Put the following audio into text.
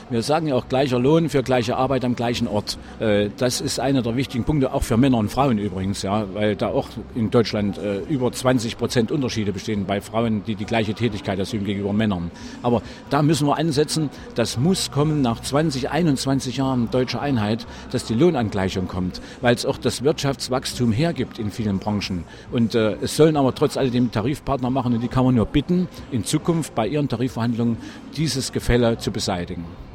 Wir sagen ja auch gleicher Lohn für gleiche Arbeit am gleichen Ort. Das ist einer der wichtigen Punkte, auch für Männer und Frauen übrigens, ja, weil da auch in Deutschland über 20% Unterschiede bestehen bei Frauen, die die gleiche Tätigkeit ausüben gegenüber Männern. Aber da müssen wir ansetzen, das muss kommen nach 20, 21 Jahren deutscher Einheit, dass die Lohnangleichung kommt, weil es auch das Wirtschaftswachstum hergibt in vielen Branchen. Und es sollen aber trotz alledem Tarifpartner machen und die kann man nur bitten, in Zukunft bei ihren Tarifverhandlungen dieses Gefälle zu beseitigen.